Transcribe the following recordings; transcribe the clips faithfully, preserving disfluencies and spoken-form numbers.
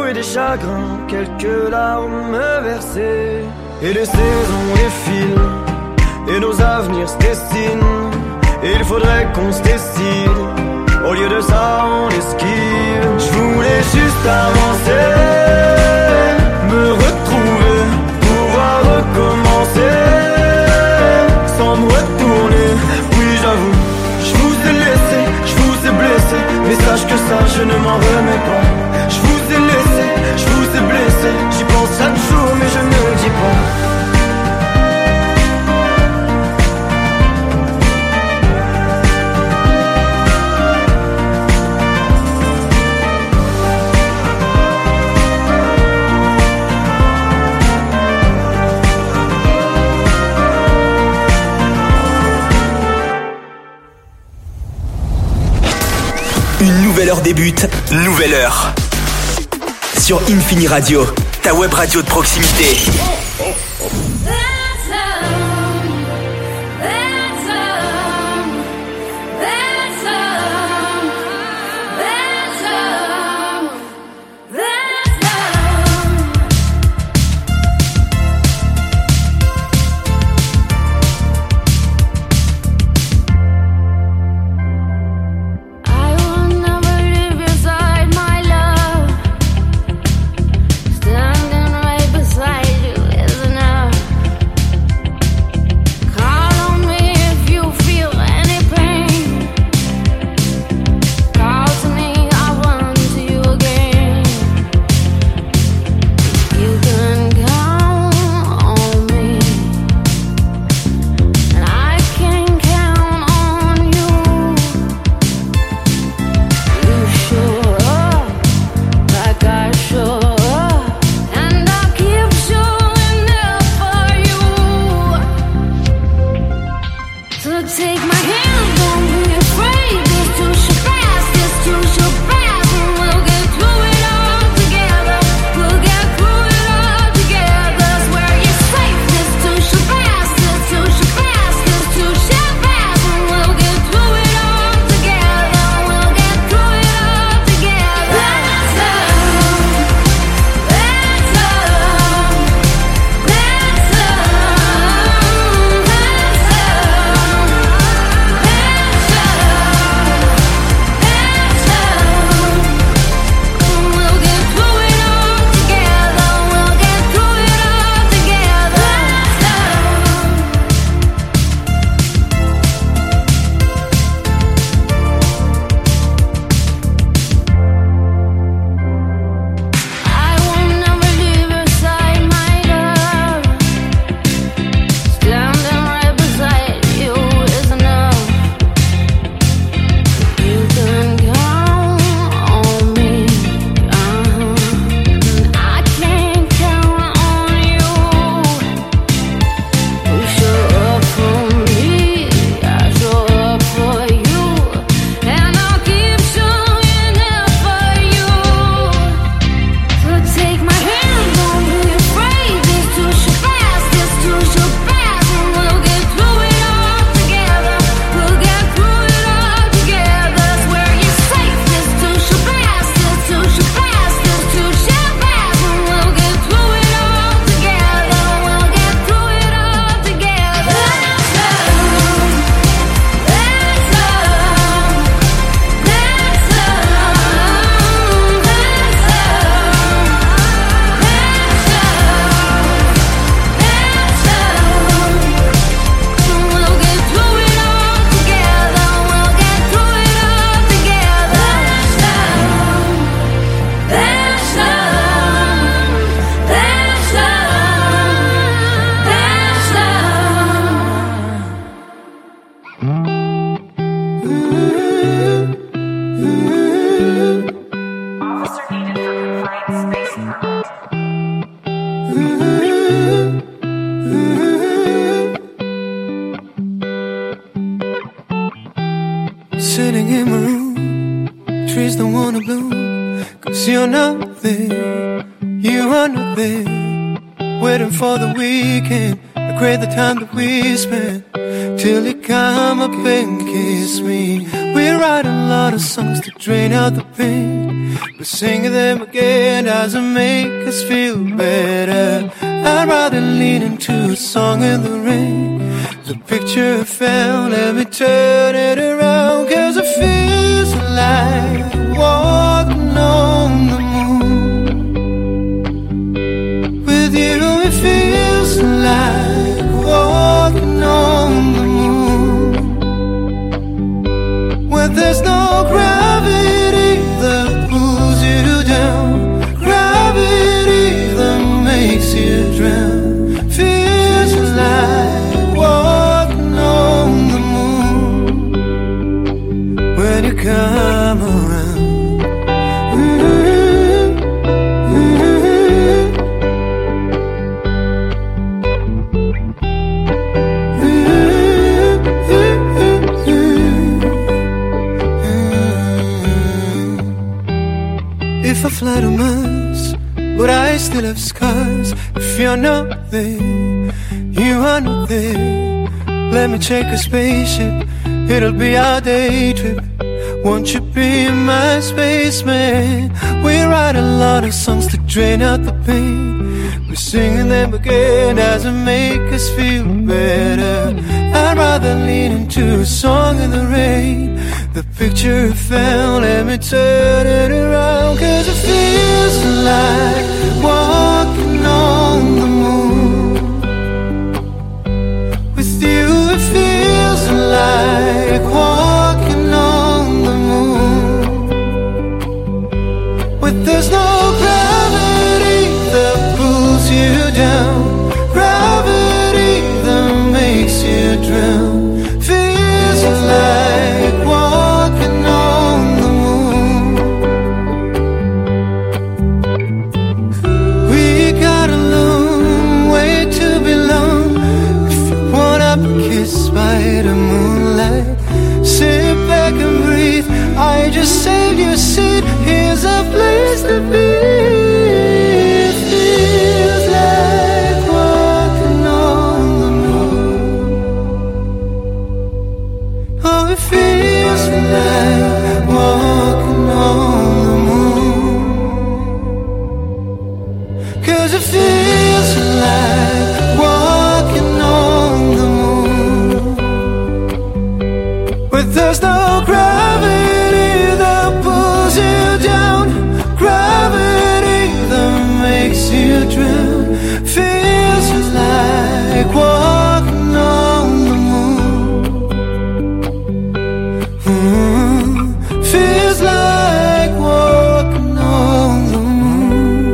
et des chagrins, quelques larmes versées. Et les saisons défilent, et nos avenirs se dessinent. Et il faudrait qu'on se décide, au lieu de ça on esquive. Je voulais juste avancer, me retrouver, pouvoir recommencer, sans me retourner. Oui j'avoue, je vous ai laissé, je vous ai blessé, mais sache que ça je ne m'en remets pas. Je vous ai laissé, je vous ai blessé, j'y pense chaque jour mais je ne le dis pas. Une nouvelle heure débute, nouvelle heure. Sur Infini Radio, ta web radio de proximité. Sitting in my room, trees don't wanna bloom, cause you're not there, you are not there. Waiting for the weekend, to create the time that we spend till you come up and kiss me. We write a lot of songs to drain out the pain, but singing them again doesn't make us feel better. I'd rather lean into a song in the rain. The picture I found, let me turn it around, cause it feels like walking on the moon. With you it feels like walking on the moon. Where there's no gravity that pulls you down, gravity that makes you drown. Feels like walking on the moon when you come around. If I fly to Mars, but I still have scars. If you're not there, you are not there. Let me take a spaceship, it'll be our day trip. Won't you be my spaceman? We write a lot of songs to drain out the pain, we're singing them again doesn't make us feel better. I'd rather lean into a song in the rain. The picture I found, let me turn it around, cause it feels like walking on the moon. With you it feels like walking on the moon. With there's no gravity that pulls you down, gravity that makes you drown. Feels like walking on the moon. We got a long way to belong. If you wanna be kissed by the moonlight, sit back and breathe. I just saved your seat. Here's a place to be. It feels like walking on the moon. Oh, it feels like walking on the moon. Cause it feels like walking on the moon. But there's no gravity that pulls you down, gravity that makes you drown. Feels like walking on the moon. Mm, feels like walking on the moon.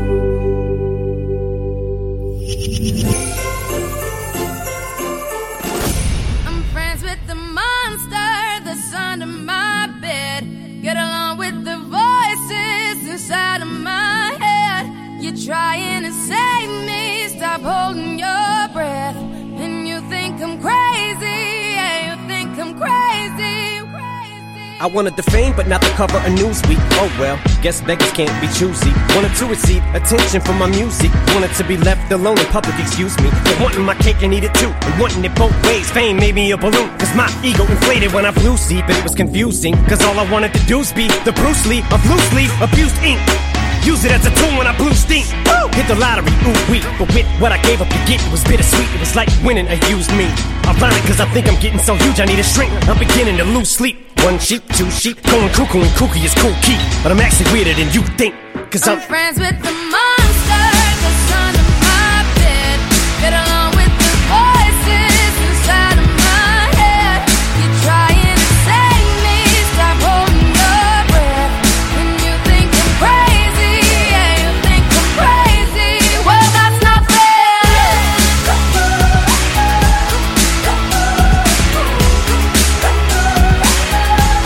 I'm friends with the monster that's under my bed. Get along with the voices inside of my head. You're trying to save me, stop holding your breath. And you think I'm crazy, yeah, you think I'm crazy, crazy. I wanted the fame, but not the cover of Newsweek. Oh well, guess beggars can't be choosy. Wanted to receive attention from my music. Wanted to be left alone in public, excuse me. But wanting my cake and eat it too, and wanting it both ways. Fame made me a balloon, cause my ego inflated when I flew see. But it was confusing, cause all I wanted to do was be the Bruce Lee of loosely abused ink. Use it as a tool when I blew steam. Woo! Hit the lottery, ooh wee. But with what I gave up to get, it was bittersweet. It was like winning a used me. Ironic, cause I think I'm getting so huge I need a shrink. I'm beginning to lose sleep. One sheep, two sheep, going cuckoo and kooky is cool key. But I'm actually weirder than you think, cause I'm, I'm friends with the monster that's under my bed. Get along with the voices inside of my head. You're trying to save me, stop holding your breath. And you think I'm crazy, yeah, you think I'm crazy. Well, that's not fair.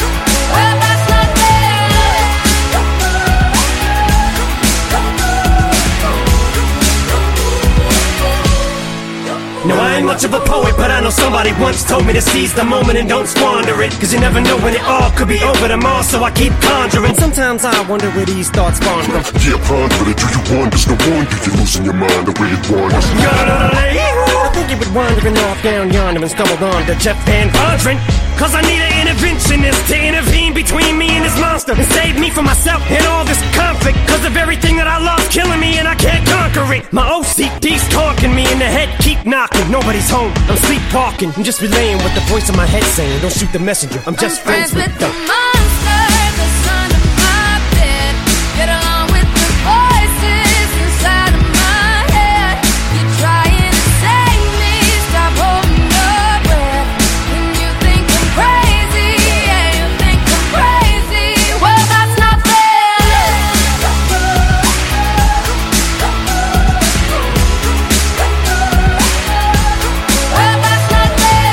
Well, that's not fair. much of a poet, but I know somebody once told me to seize the moment and don't squander it. Cause you never know when it all could be over tomorrow, so I keep conjuring. Sometimes I wonder where these thoughts spawn from. Yeah, ponder it, do you wonder? No wonder you're losing your mind the way it wanders. I think you would wandering off down yonder and stumbled on to Jeff Van Vondren. Cause I need an interventionist to intervene between me and this monster and save me from myself and all this conflict. Cause of everything that I love killing me and I can't conquer it. My O C D's talking me in the head, keep knocking. Nobody's home, I'm sleepwalking. I'm just relaying what the voice in my head saying. Don't shoot the messenger, I'm just I'm friends, friends with the, the monster that's under my bed. Get along with the voices inside of my head. You're trying to save me, stop holding your breath. And you think I'm crazy, yeah, you think I'm crazy. Well, that's not fair. Well, that's not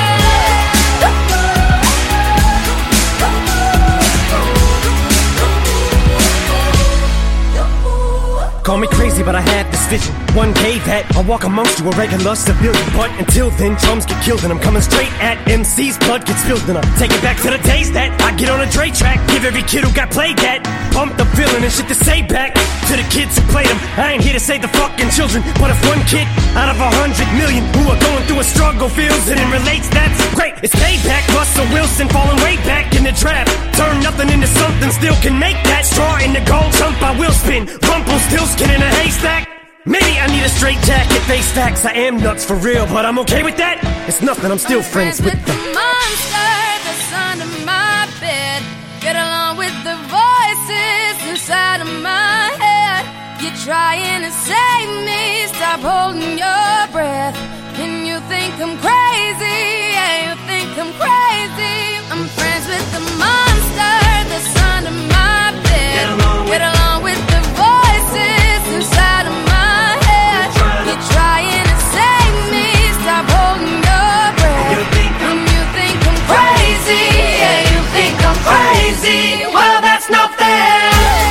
Call me crazy, but I had this vision. One day that I'll walk amongst you, a regular civilian. But until then, drums get killed and I'm coming straight at M C's. Blood gets spilled and I take it back to the days that I get on a Dre track. Give every kid who got played that pump the feeling and shit to say back to the kids who played them. I ain't here to save the fucking children, but if one kid out of a hundred million who are going through a struggle feels it and relates, that's great. It's payback. Russell Wilson falling way back in the draft. Turn nothing into something, still can make that straw in the gold jump. I will spin. Rumple still skin in a haystack. Maybe I need a straight jacket, face facts. I am nuts for real, but I'm okay with that. It's nothing, I'm still I'm friends, friends with, with the monster that's under my bed. Get along with the voices inside of my head. You're trying to save me, stop holding your breath. And you think I'm crazy, yeah, you think I'm crazy. I'm friends with the monster that's under my bed. Get along with, Get along with the voices inside of my head. You're trying to save me, stop holding your breath. And you think I'm crazy, yeah, you think I'm crazy. Well, that's not fair.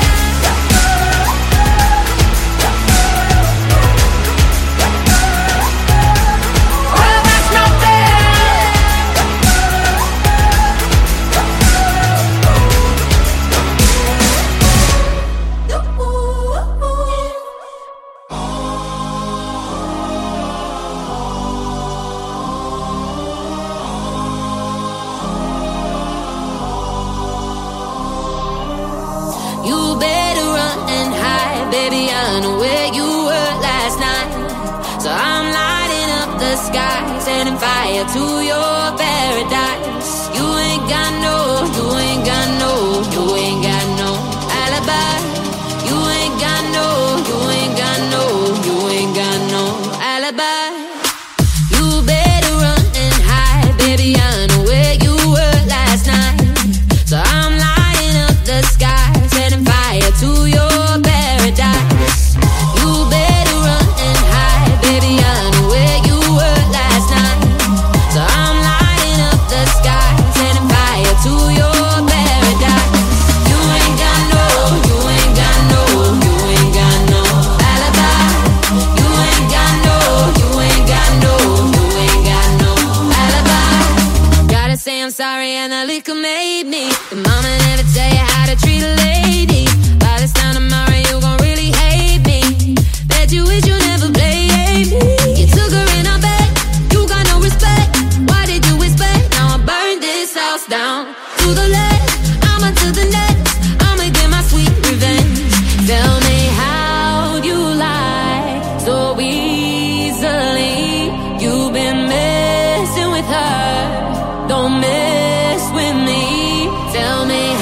You better run and hide, baby, I know where you were last night. So I'm lighting up the sky, setting fire to your paradise. You ain't got no, you ain't got no, you ain't got no alibi. You ain't got no, you ain't got no, you ain't got no alibi. You better run and hide, baby, I know where you were last night. So I'm lighting up the sky, setting fire to your paradise. You better run and hide, baby, I know where you were last night. So I'm lighting up the sky, setting fire to your paradise. You ain't got no, you ain't got no, you ain't got no alibi. You ain't got no, you ain't got no, you ain't got no alibi. Gotta say I'm sorry and the liquor made me. The mama never tell you how to treat a lady. By this time tomorrow you gon' really hate me. Bet you wish you never played me. You took her in her bed, you got no respect. Why did you expect? Now I burn this house down to the left, I'ma to the next. I'ma get my sweet revenge. Tell me how you lie so easily. You've been messing with her, don't mess with me. Tell me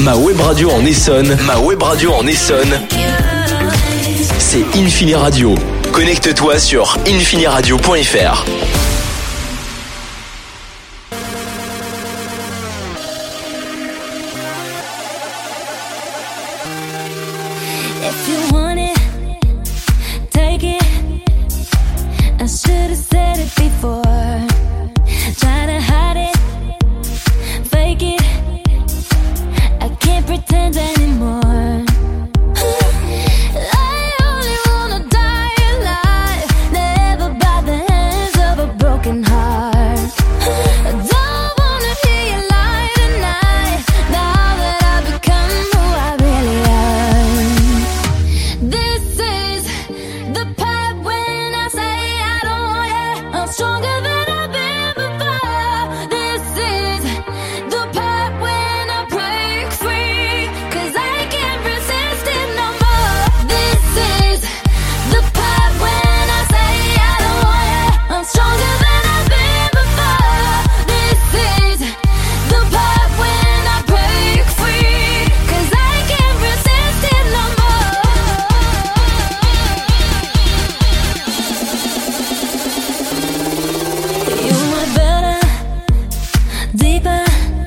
Ma web radio en Essonne, ma web radio en Essonne, c'est Infini Radio. Connecte-toi sur infiniradio point f r. If you want it, take it. I should have said it before. Try to hide it, fake it. I can't pretend anymore. I only wanna die alive, never by the hands of a broken heart. I don't wanna hear you lie tonight, now that I've become who I really am. This is the part when I say I don't want you. I'm stronger than I've been before. This is the part when I break free, 'cause I can't resist it no more. This is the part when I say I don't want you. I'm stronger than I've been before. This is the part when I break free, 'cause I can't resist it no more. You were better, deeper.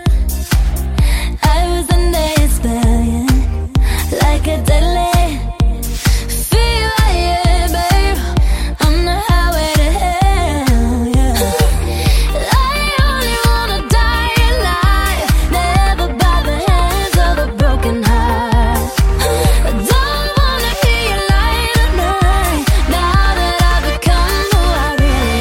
I was a nail like a deadly fever, yeah, babe. On the highway to hell, yeah. I only wanna die alive, never by the hands of a broken heart. I don't wanna hear you lie tonight, now that I've become who I really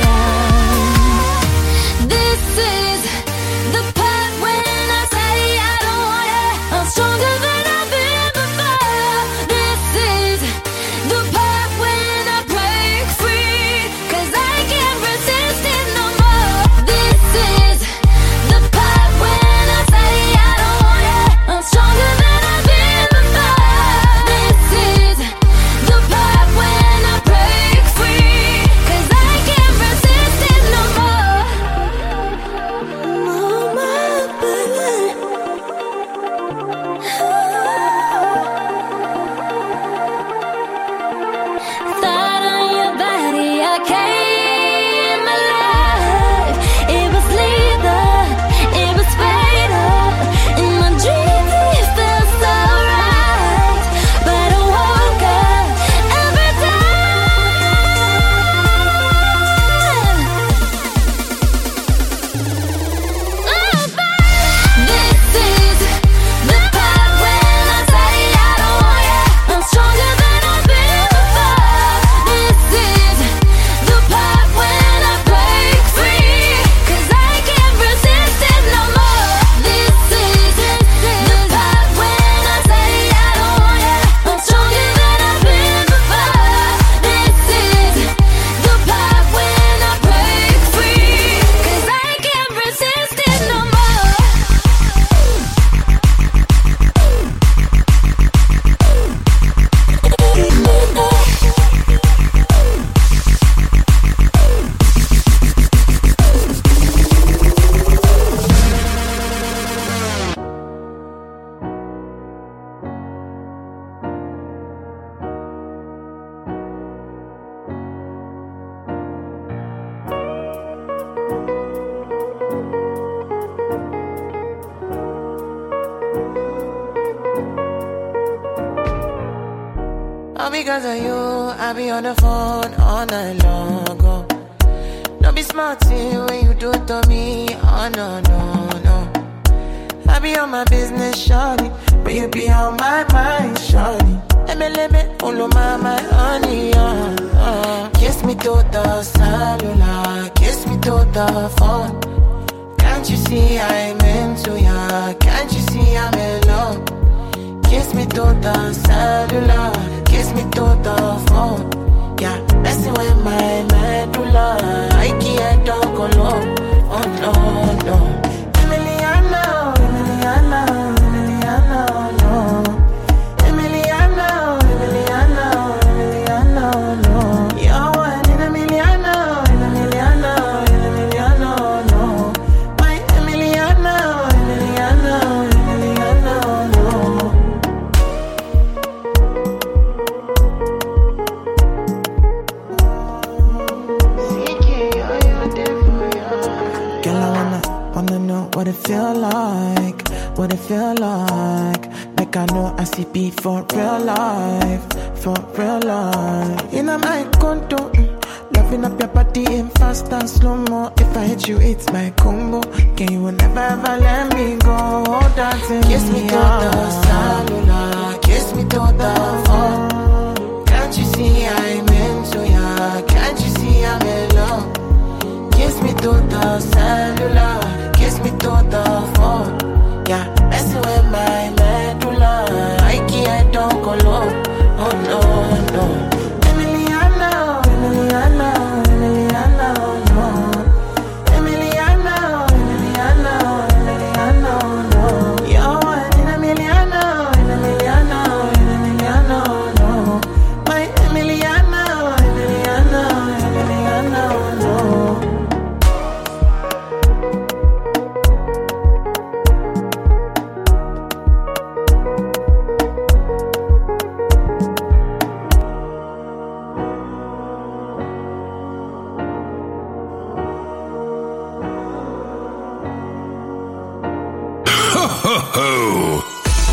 am. This is the part when I say I don't want you. I'm stronger than I've been before. This is the part when I break free, 'cause I can't resist it no more. This is the part when I say I don't want you. I'm stronger than I've been before. This is the part when I break free, 'cause I can't resist it no more. Oh, my baby. Thought on your body, I came alive. It was lethal, it was fatal. In my dreams, it felt so right, but I woke up every time. Oh, baby. This is the part when I say I don't want you. I'm stronger than I've been before. This is the part when I break free, 'cause I can't resist it no more. This is the part when I say I don't want you. I'm stronger than I've been before. This is the part when I break free, 'cause I can't resist it no more. All because of you, I be on the phone all night long. Oh. Don't be smart when you do it to me. Oh no, no, no. I be on my business, shawty, but you be on my mind, shawty. Let me, let me, follow my, my honey, uh, uh. Kiss me to the cellular, kiss me to the phone. Can't you see I'm into ya? Can't you see I'm in love? Kiss me to the cellular, kiss me to the phone. Yeah, messing with my medulla. I can't talk alone. Oh no, no. Emiliano, Emiliano, Emiliano, no. Emiliano, Emiliano, Emiliano, no. You're one in a Emiliano, in Emiliano, in Emiliano, no. My Emiliano, Emiliano, Emiliano, no. what it feel like, what it feel like. Like I know I see beat for real life, for real life. In my condo, mm, loving up your body in fast and slow mo. If I hit you, it's my combo. Can you never ever let me go? Dancing kiss me to the cellular, kiss me to the phone. Can't you see I'm into ya? Can't you see I'm in love? Kiss me to the cellular, kiss me to the phone. Yeah, messing with my medulla. I can't don't go low. Oh no, no. Emiliano, Emiliano, Emiliano, no. Emiliano, Emiliano, Emiliano, no. Yo, Emiliano, Emiliano, Emiliano, no. My Emiliano, Emiliano, Emiliano, no. Ho!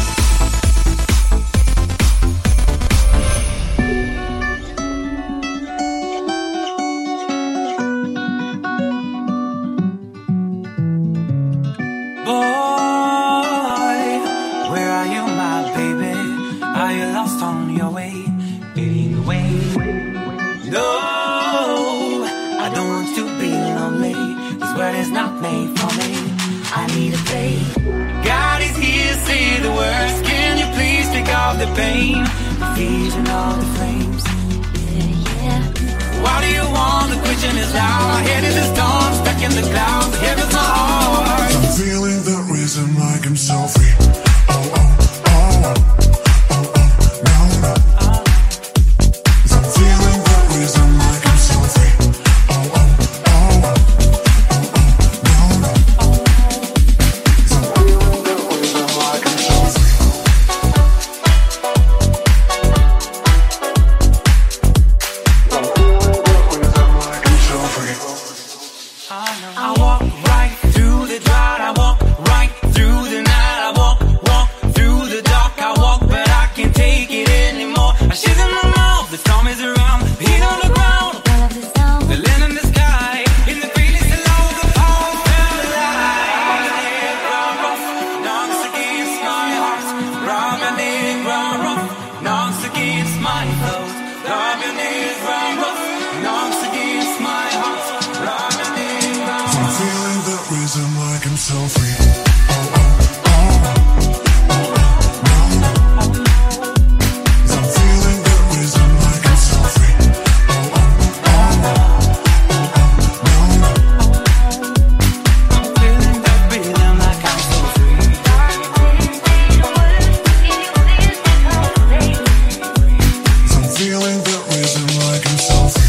The pain, the fears and all the flames. Yeah, yeah. Why do you want the question is loud? My head is a storm, stuck in the clouds. Heaven's my heart. I'm feeling the rhythm like I'm so free. Oh, oh, oh, oh, oh, oh, no, no. I'm feeling the rhythm like I'm so free. Oh, oh, oh, oh, oh, no, no. I'm feeling the rhythm like I'm so free. I walk right through the drought, I walk right through the night, I walk, walk through the dark, I walk, but I can't take it anymore. I shit in my mouth, the storm is around, the heat on the ground, the land in the sky, in the feeling so low, the power felt alive. It ground rough, knocks against my heart, round my neck, ground rough, knocks against my throat, round your neck, ground rough, knocks against my heart, round my neck. I'm feeling the rhythm like I'm so free. Oh, oh, oh, oh, oh, no, no. I'm feeling the rhythm like I'm so free. Oh, oh, oh, oh, oh, no, no. I'm feeling that rhythm like I'm so free. I'm feeling the rhythm like I'm so free.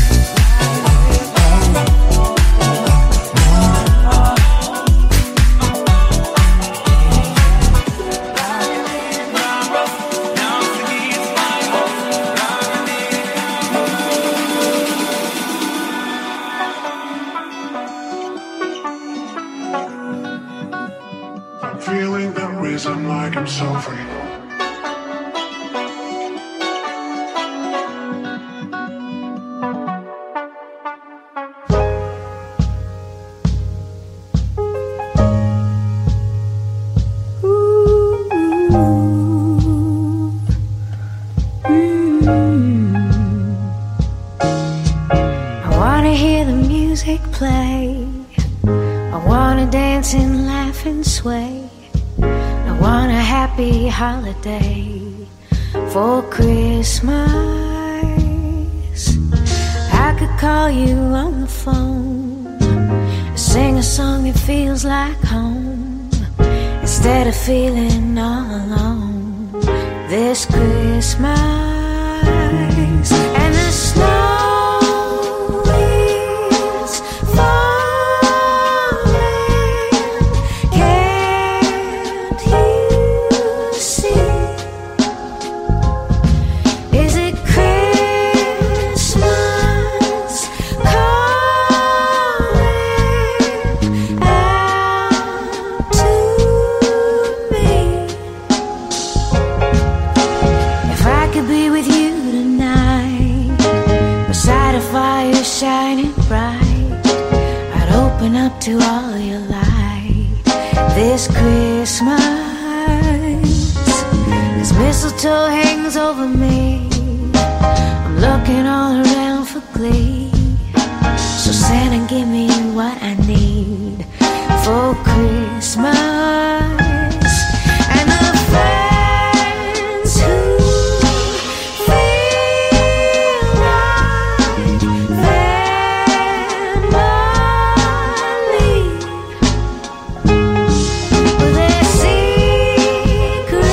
Feeling the rhythm like I'm so free. I wanna hear the music play. I wanna dance and laugh and sway. I want a happy holiday for Christmas. I could call you on the phone, sing a song that feels like home, instead of feeling all alone this Christmas. And the snow is falling. Can't you see? Is it Christmas calling out light this Christmas. As mistletoe hangs over me, I'm looking all around for glee. So Santa, give me what I need for Christmas. And the friends who feel like family, with their secret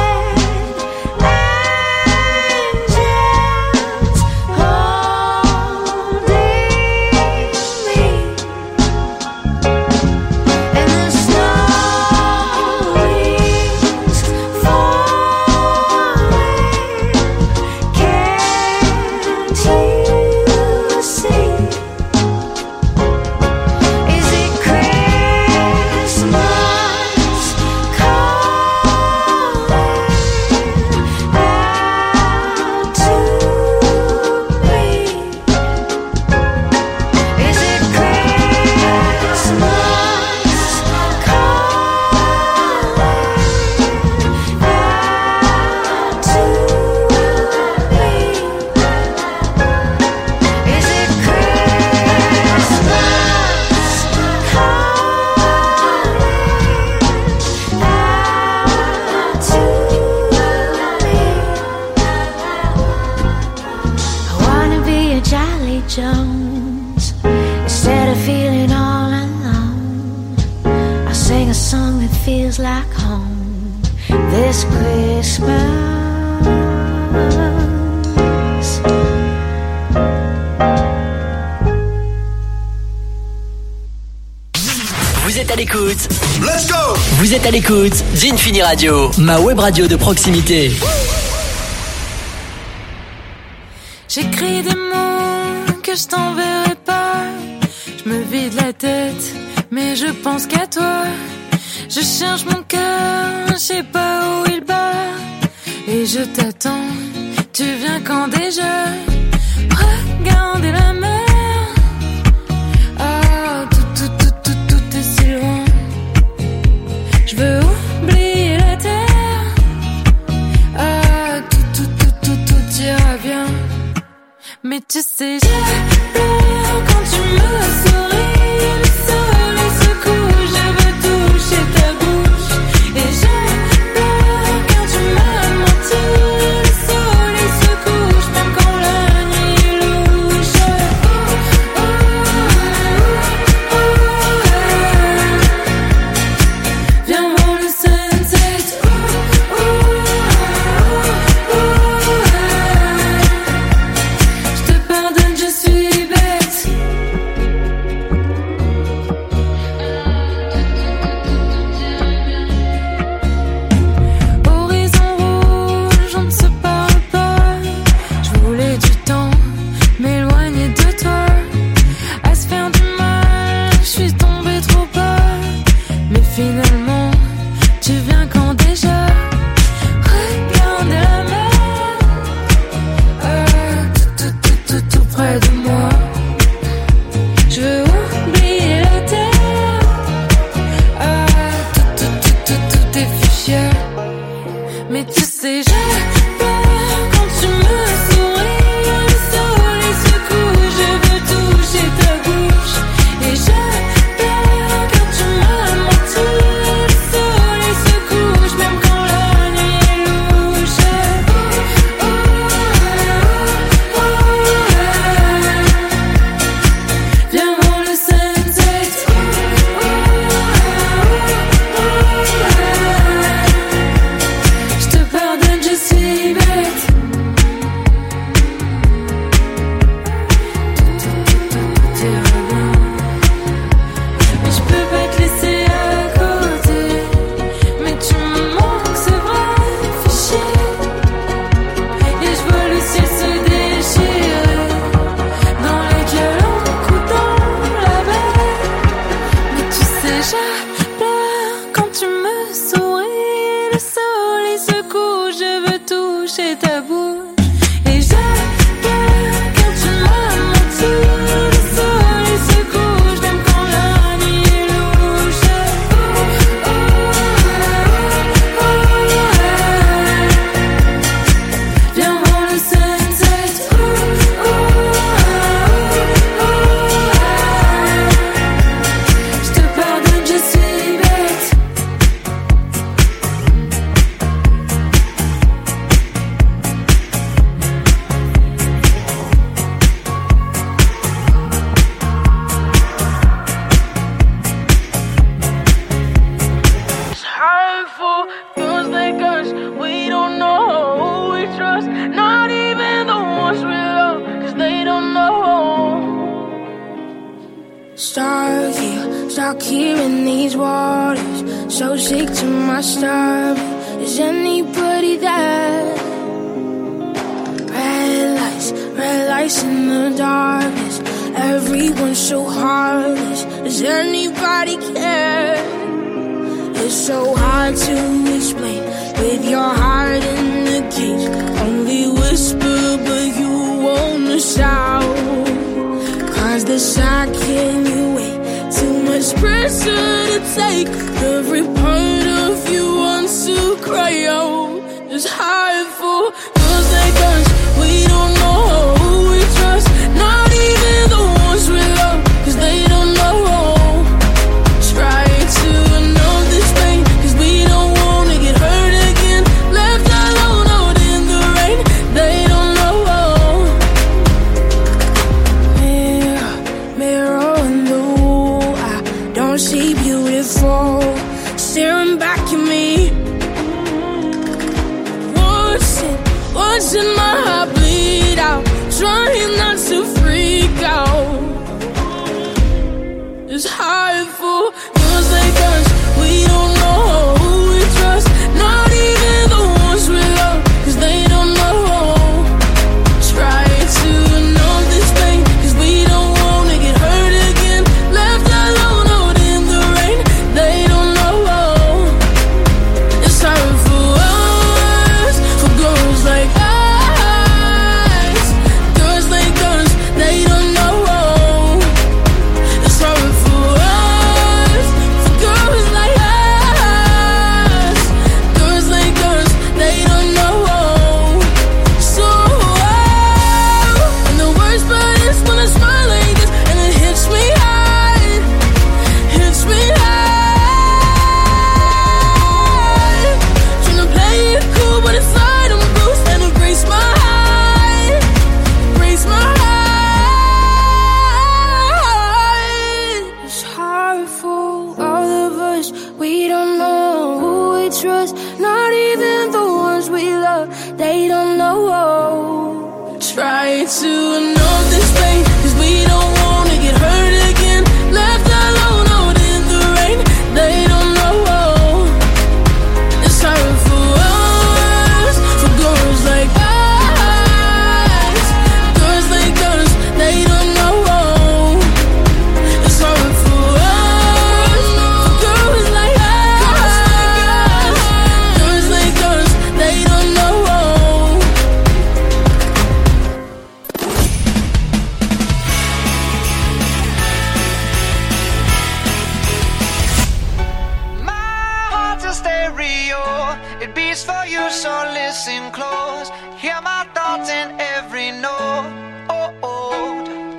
angels holding me, and the snow rings falling. Can't you see? Is it Christmas calling out to me? Is it Christmas calling out to me? Is it Christmas I wanna be a Jolly Jones instead of feeling all alone. I'll sing a song that feels like home this Christmas. Vous êtes à l'écoute. Let's go. Vous êtes à l'écoute d'Infini Radio, ma web radio de proximité. J'écris des mots que je t'enverrai pas. Je me vide la tête, mais je pense qu'à toi. Je cherche mon cœur, je sais pas où il bat. Et je t'attends, tu viens quand déjà? Regardez la mer. Ah, tout, tout, tout, tout, tout est si loin. Je veux oublier la terre. Ah, tout, tout, tout, tout, tout ira bien. Mais tu sais, j'ai peur quand tu me souris. Le soleil se couche, je veux toucher ta bouche. Et j'ai peur quand tu m'as menti. Le soleil se couche, même quand la nuit est louche. Oh, oh, oh, oh, oh. Viens voir le sunset. Oh, oh, oh, oh, oh. Je te pardonne, je suis bête. Horizon rouge, on ne se parle pas. Je voulais du temps, m'éloigner de toi. À se faire du mal, je suis tombée trop bas. Mais finalement, tu viens quand déjà? Regarde la mer. Ah, tout, tout, tout, tout, tout près de moi. Je veux oublier la terre. Ah, tout, tout, tout, tout, tout est fuchsia. Mais tu sais, j'ai peur quand tu me souris. Le soleil se couche, je veux toucher ta bouche. Et j'ai peur quand tu m'as menti. Le soleil se couche, même quand la nuit est louche. Oh, oh, oh, oh, oh. Viens voir le sunset. Oh, oh, oh, oh, oh. Je te pardonne, je suis bête. Tout, tout, tout, tout, tout ira bien. Mais je peux pas te laisser à côté. Mais tu me manques, c'est vrai, fais chier. Et je vois le ciel se déchirer dans les violents coups dans la mer. Mais tu sais, j'ai peur quand tu me souris. Le soleil se couche, je veux toucher ta bouche. Et j'ai peur quand tu m'as menti. Le soleil se couche, même quand la nuit est louche. in these waters, so sick to my stomach. Is anybody there? Red lights, red lights in the darkness. Everyone's so heartless. Does anybody care? It's so hard to explain with your heart in the cage. Only whisper, but you wanna shout. Cause the sound can you wait? Too much pressure to take. Every part of you wants to cry out. It's hard for girls like us. We don't know who we trust. Not even the ones we love. Cause they don't know. Try to know this pain. Cause we don't wanna get hurt again. Left alone out in the rain. They don't know. Mirror, mirror in the wall. I don't see beautiful staring back at me. What's in, what's in my heart bleed out. Trying not to freak out. It's hard for girls like us. We don't know who we trust. Not even the ones we love. Cause they don't know. Try to know this pain. Cause we don't wanna get hurt again. Left alone out in the rain. They don't know. It's hard for us. For girls like us. Girls like us. They don't know. It's hard for us. For girls like us. Girls like us. They don't know. So, and the worst part is when I smile like this and it hits me hard. Hits me hard. Tryna play it cool, but inside I'm bruised and it breaks my heart. Breaks my heart. It's hard for all of us. We don't know who we trust. Not even the ones we love. They don't know. Try to know this pain. Cause we don't wanna get hurt again. Left alone out in the rain. They don't know. It's hard for us. For girls like us. Girls like us. They don't know. It's hard for us. For girls like us. Girls like us. They don't know. My heart's a stereo. It beats for you, so listen close. Hear my thoughts in every note. Oh, oh.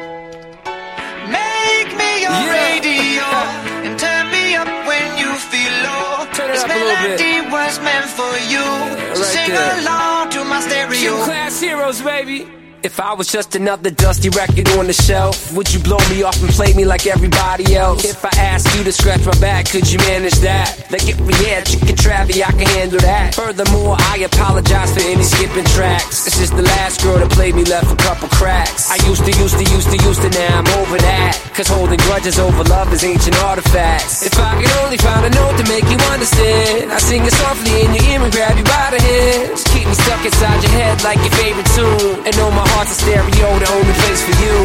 Make me your Yeah. radio and turn me up when you feel low. Turn it This up a little bit. melody was meant for you. So right sing there. along to my stereo. Two class heroes, baby. If I was just another dusty record on the shelf, would you blow me off and play me like everybody else? If I asked you to scratch my back, could you manage that? Like if we had chicken travy, I can handle that. Furthermore, I apologize for any skipping tracks. It's just the last girl that played me left a couple cracks. I used to, used to, used to, used to, now I'm over that. Cause holding grudges over love is ancient artifacts. If I could only find a note to make you understand, I sing it softly in your ear and grab you by the hands. Keep me stuck inside your head like your favorite tune. And know my heart's a stereo, the only place for you.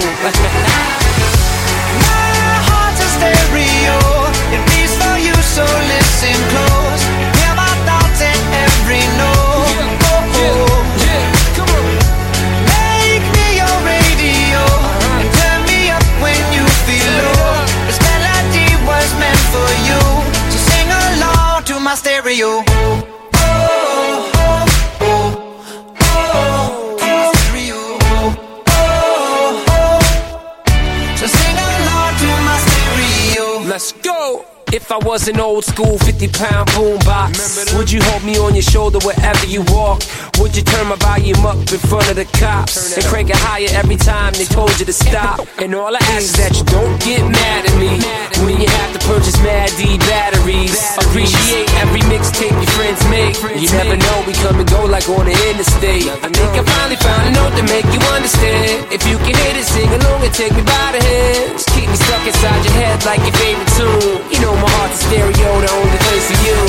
My heart's a stereo. It beats for you, so listen close. Hear my thoughts in every note. Yeah, Oh, yeah, oh. yeah, come on. Make me your radio and turn me up when you feel low. This melody was meant for you, so sing along to my stereo. Oh, oh, oh, oh, to my stereo. Oh, oh, so sing along to my stereo. Let's go. If I was an old school fifty pound boombox, would you hold me on your shoulder wherever you walk? Would you turn my volume up in front of the cops and crank it higher every time they told you to stop? And all I ask is that you don't get mad at me when you have to purchase Mad D batteries. Appreciate every mixtape your friends make. You never know, we come and go like on the interstate. I think I finally found a note to make you understand. If you can hit it, sing along and take me by the hands. Keep me stuck inside your head like your favorite tune. You know my heart's a stereo, the only place for you.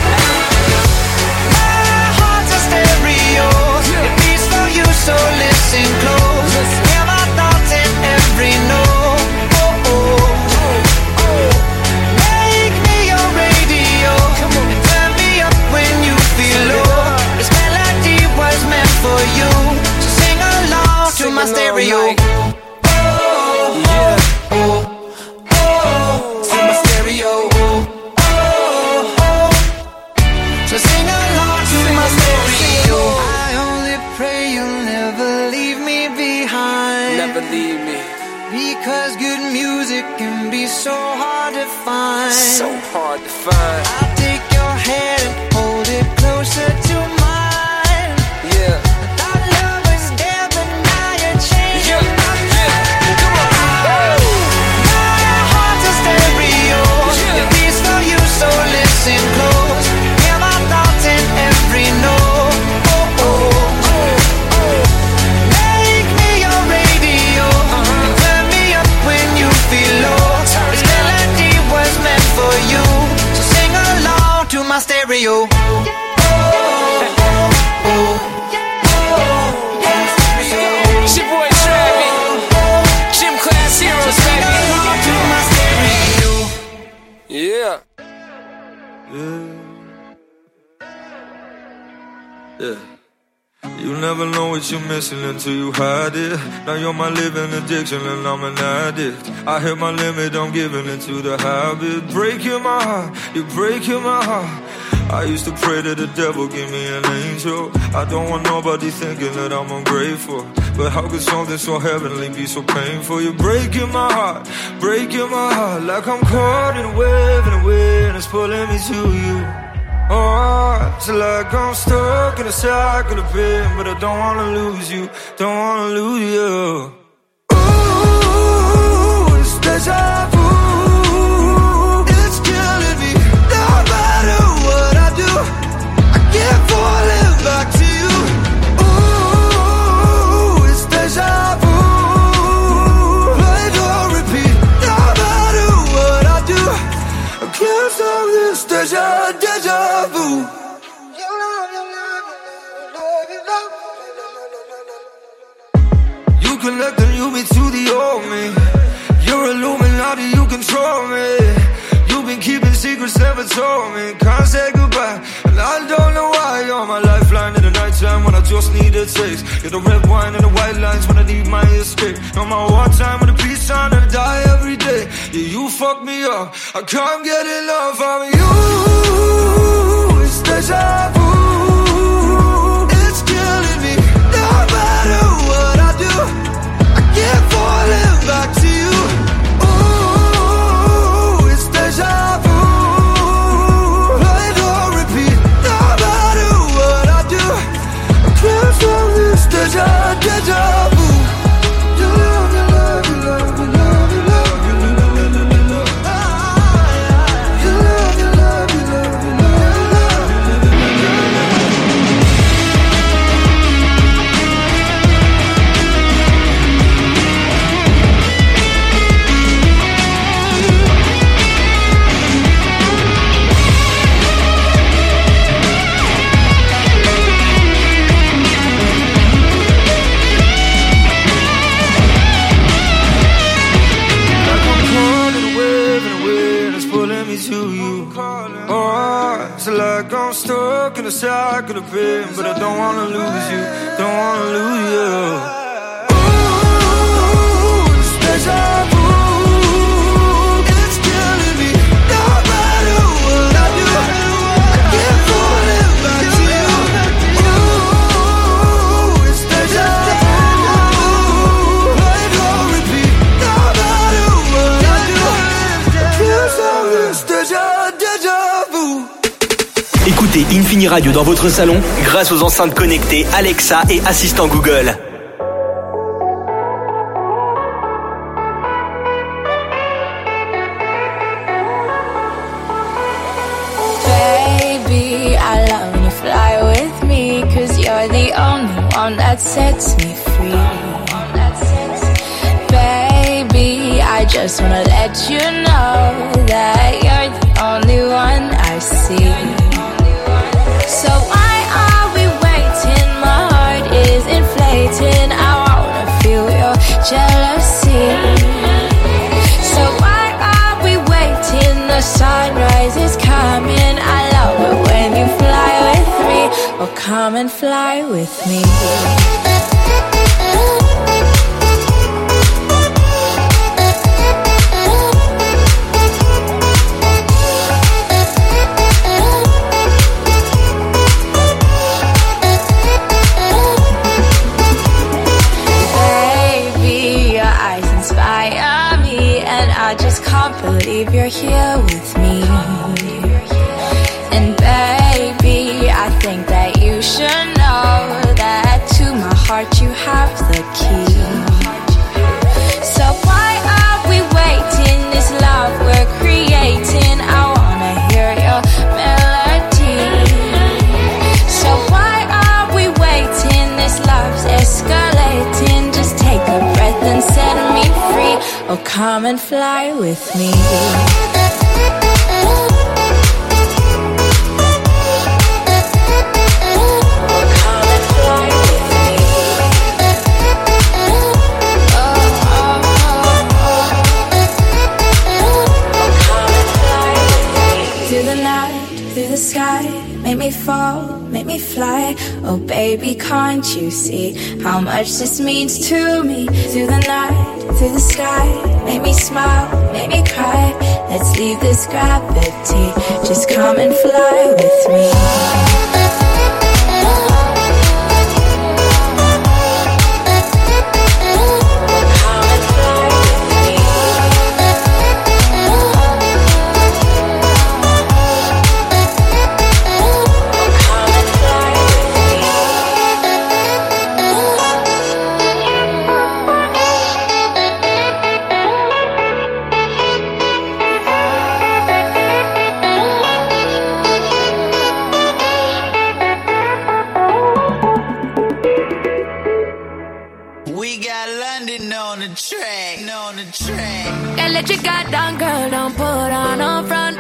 My heart's a stereo, it beats for you, so listen close. Hear my thoughts in every note. Oh, oh, oh. Make me your radio, and turn me up when you feel low. This melody was meant for you, so sing along to my stereo. Oh, yeah, oh, oh, to my stereo. Oh, oh, so sing along to my stereo. I only pray you'll never leave me behind. Never leave me. Because good music can be so hard to find. So hard to find. I'll take your hand and hold it closer to mine. Yeah. Thought love was there, but now you're changing Yeah. my mind. Come on. My heart's a stereo. It beats for you, so listen close. Hear my thoughts in every note. Oh, oh, oh, oh. Make me your radio, and turn me up when you feel low. This melody was meant for you, so sing along to my stereo. Oh, oh, oh, oh. It's your boy Travis, Gym Class Heroes, Sing baby. along to my stereo. Yeah. Yeah. You never know what you're missing until you hide it. Now you're my living addiction and I'm an addict. I hit my limit, I'm giving into the habit. Breaking my heart, you're breaking my heart. I used to pray to the devil, give me an angel. I don't want nobody thinking that I'm ungrateful. But how could something so heavenly be so painful? You're breaking my heart, breaking my heart. Like I'm caught in a wave and a wind is pulling me to you. Oh, it's like I'm stuck in a cycle of pain, but I don't wanna lose you, don't wanna lose you. Ooh, it's deja vu. It's killing me, no matter what I do. I keep falling back to you. Ooh, it's deja vu. Play on repeat, no matter what I do. I can't stop this deja, deja vu. You connect and you me to the old me. You're Illuminati, you control me. You've been keeping secrets, never told me. Can't say goodbye, and I don't know why. You're my lifeline in the nighttime when I just need a taste. You're the red wine and the white lines when I need my escape. You're my wartime with a peace sign and I die every day. Yeah, you fuck me up, I can't get enough of you. It's deja vu. It's killing me, no matter what I do. I keep falling back to you. Ooh, it's deja vu. Play on repeat, no matter what I do. I can't stop this deja, deja vu. Your love, your love, your love, your love, your love, your love, your love. Your love, your love, your love, your love, your like I'm stuck in a cycle of pain, but I don't wanna lose you, don't wanna lose you. Ooh, it's deja vu. It's killing me, no matter what I do. I keep falling back to you. Ooh, it's deja vu. Play on repeat, no matter what I do. I can't stop this deja, deja vu. Écoutez Infini Radio dans votre salon grâce aux enceintes connectées Alexa et assistant Google. Baby, I love when you fly with me, 'cause on that sets me free. Baby, I just wanna let you know that you're the only one I see. So why are we waiting? My heart is inflating. I wanna feel your jealousy. So why are we waiting? The sunrise is coming. I love it when you fly with me. Well, come and fly with me. I just can't believe you're here with me. And baby, I think that you should know that to my heart you have the key. So why are we waiting? This love we're creating, I wanna hear your melody. So why are we waiting? This love's escalating. Just take a breath and set me free. Oh, come and fly with me. Through the sky, make me fall, make me fly. Oh baby, can't you see how much this means to me? Through the night, through the sky, make me smile, make me cry. Let's leave this gravity, just come and fly with me. Let your guard down, girl, don't put on a front.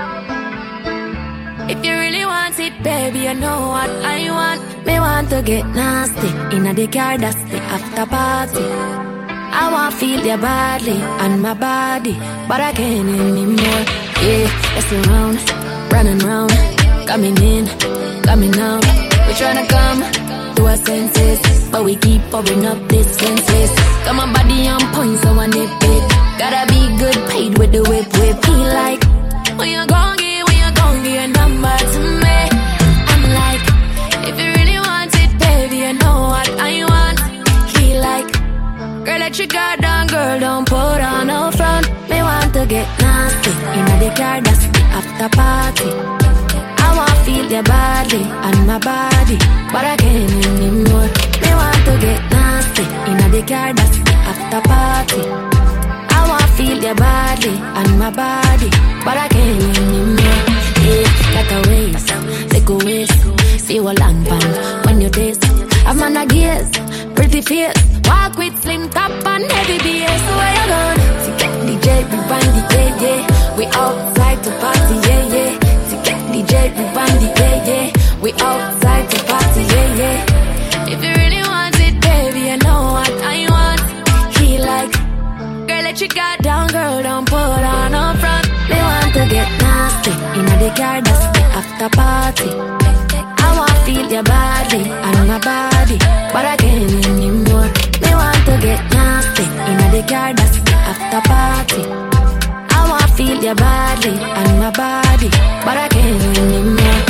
If you really want it, baby, you know what I want. Me want to get nasty, inna the car, that's the after party. I want feel your body and my body, but I can't anymore. Yeah, let's around, running round, coming in, coming out. We tryna come to our senses, but we keep pouring up distances. Got my body on point, so I nip it. Gotta be good, paid with the whip, whip. He like, when you gon' get, when you gon' get a number to me. I'm like, if you really want it, baby, you know what I want. He like, girl, let your guard down, girl, don't put on no front. Me want to get nasty, inna the car, that's the after party. I want feel your body and my body, but I can't anymore. Me want to get nasty, inna the car, that's the after party. I want feel your body and my body, but I can't anymore. Yeah, like a waist, take a waist, feel a long band when you taste. I'm on a gears, pretty face, walk with slim top and heavy bass. So where you going? To get D J, we band the yeah, yeah. We outside to party, yeah, yeah. To get D J, we band the yeah, yeah. We outside to party, yeah, yeah. If you really want it, baby, you know what I want. He like, girl, let your guard down, girl, don't put on no front. They want to get nasty, inna the car, that's the after party. I want feel your body and my body, but I can't anymore. They want to get nasty, inna the car, that's the after party. I want feel your body and my body, but I can't anymore.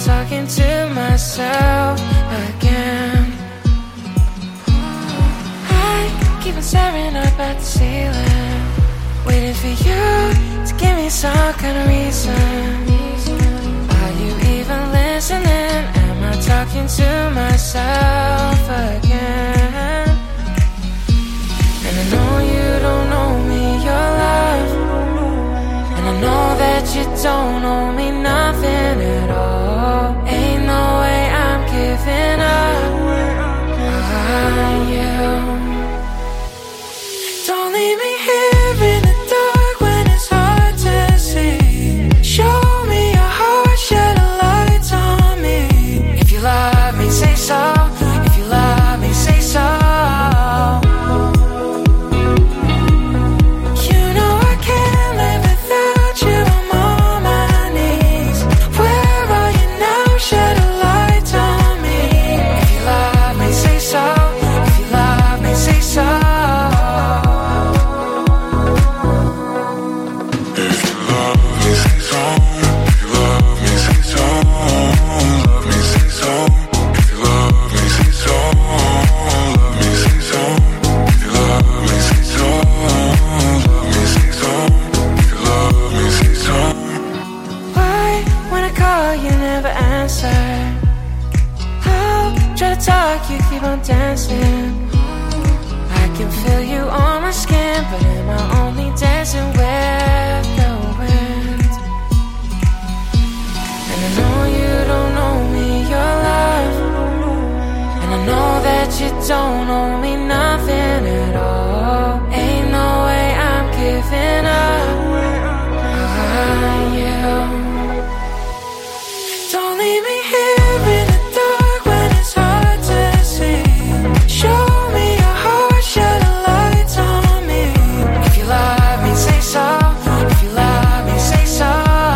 talking to myself again? I keep on staring up at the ceiling, waiting for you to give me some kind of reason. Are you even listening? Am I talking to myself again? And I know you don't owe me your love, and I know that you don't owe me nothing at all. Ain't no way I'm giving up on you. Don't leave me here in the dark when it's hard to see. Show me your heart, shed a light on me. If you love me, say so. If you love me, say so. Dancing, I can feel you on my skin, but am I only dancing with the wind? And I know you don't owe me your love, and I know that you don't owe me nothing at all. Ain't no way I'm giving up on you. Don't leave me here in the dark when it's hard to see. Show me your heart, shed a light on me. If you love me, say so. If you love me, say so.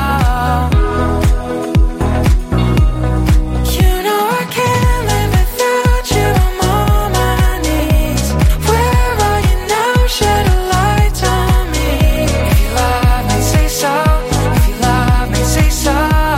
You know I can't live without you. I'm on my knees. Where are you now? Shed a light on me. If you love me, say so. If you love me, say so.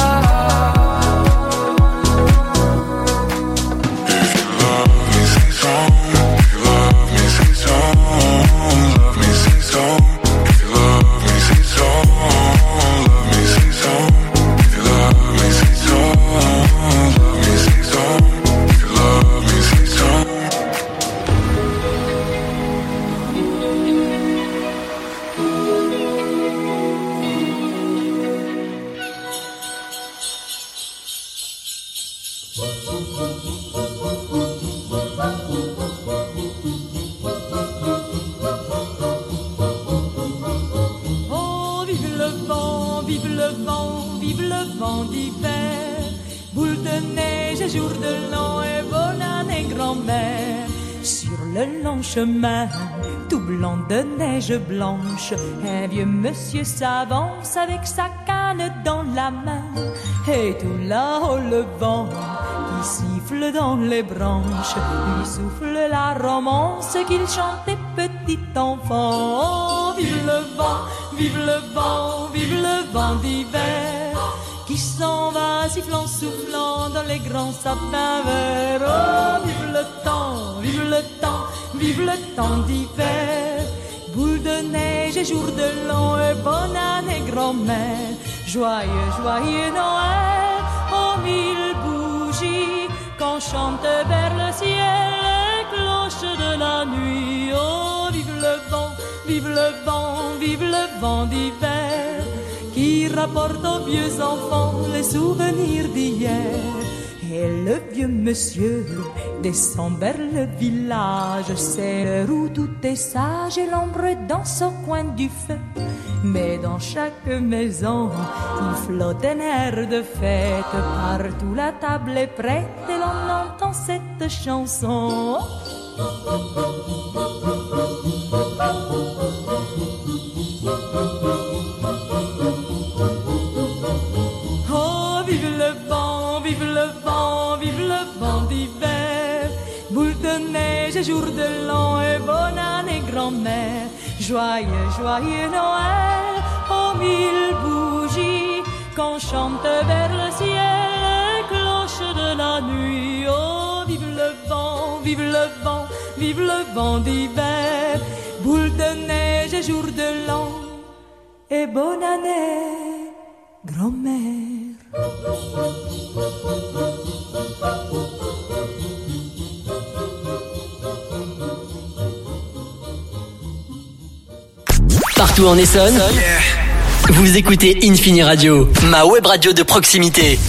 Oh, vive le vent, vive le vent, vive le vent d'hiver. Boule de neige et jour de l'an et bonne année grand-mère. Sur le long chemin, tout blanc de neige blanche, un vieux monsieur s'avance avec sa canne dans la main. Et tout là-haut le vent qui siffle dans les branches lui souffle la romance qu'il chantait petit enfant. Oh, vive le vent, vive le vent, vive le vent d'hiver qui s'en va sifflant, soufflant dans les grands sapins verts. Oh, vive le temps, vive le temps, vive le temps d'hiver. Boule de neige et jour de l'an et bonne année grand-mère. Joyeux, joyeux Noël, aux mille bougies, qu'on chante vers le ciel les cloches de la nuit. Oh, vive le vent, vive le vent, vive le vent d'hiver, qui rapporte aux vieux enfants les souvenirs d'hier. Et le vieux monsieur descend vers le village, c'est l'heure où tout est sage et l'ombre danse au coin du feu. Mais dans chaque maison, il flotte un air de fête. Partout la table est prête et l'on entend cette chanson. Oh, vive le vent, vive le vent, vive le vent d'hiver. Boule de neige et jour de l'an et bonne année grand-mère. Joyeux, joyeux Noël, aux mille bougies, qu'on chante vers le ciel les vive le vent, vive le vent d'hiver. Boule de neige et jour de l'an, et bonne année, grand-mère. Partout en Essonne, yeah. Vous écoutez Infini Radio, ma web radio de proximité.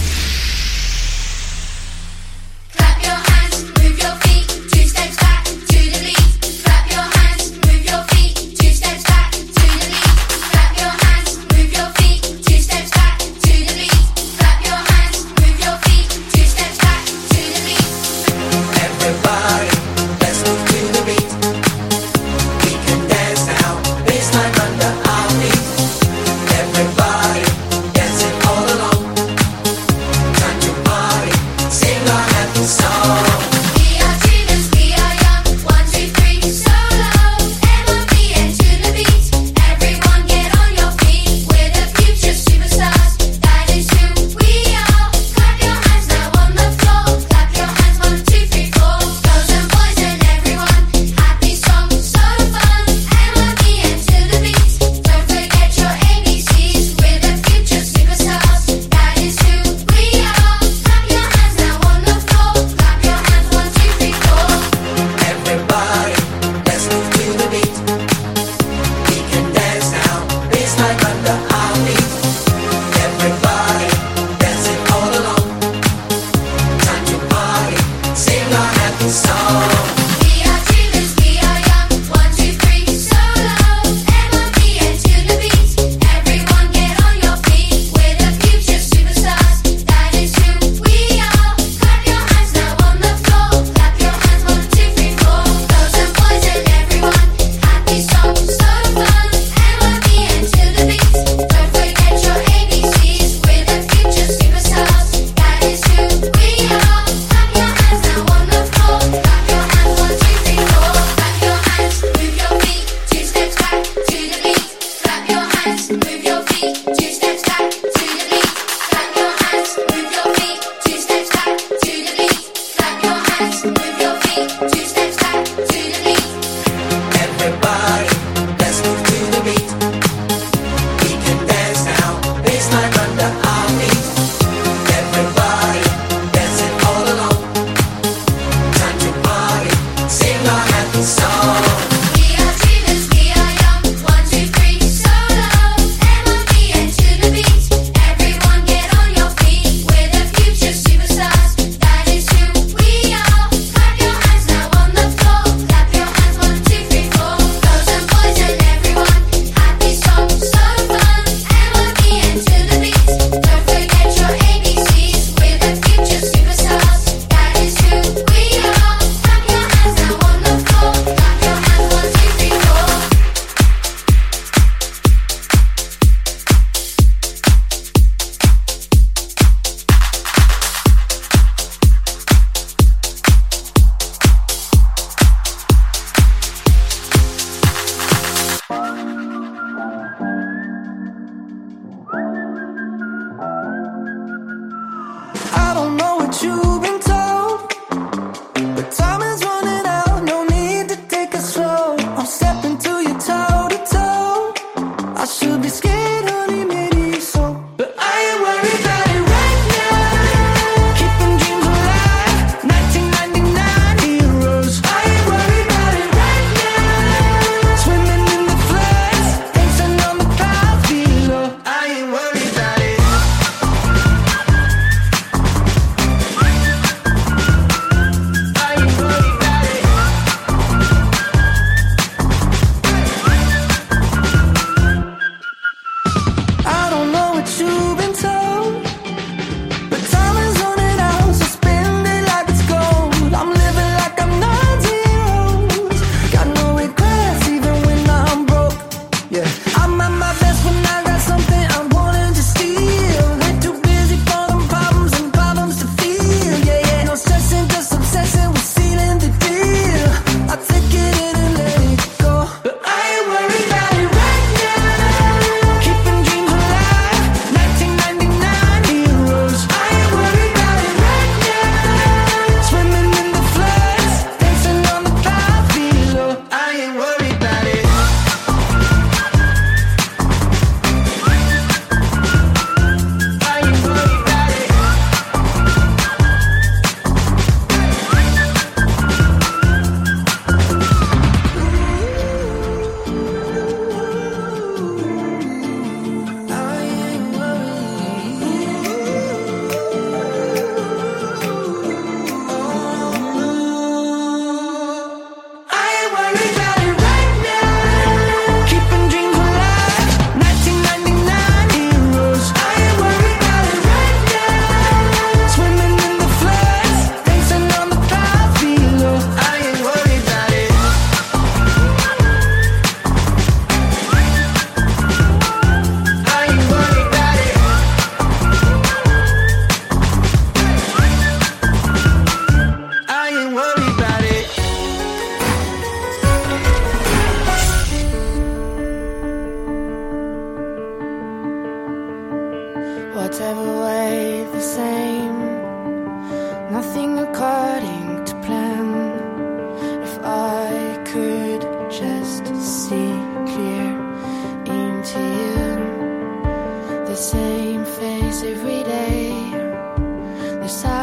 ça.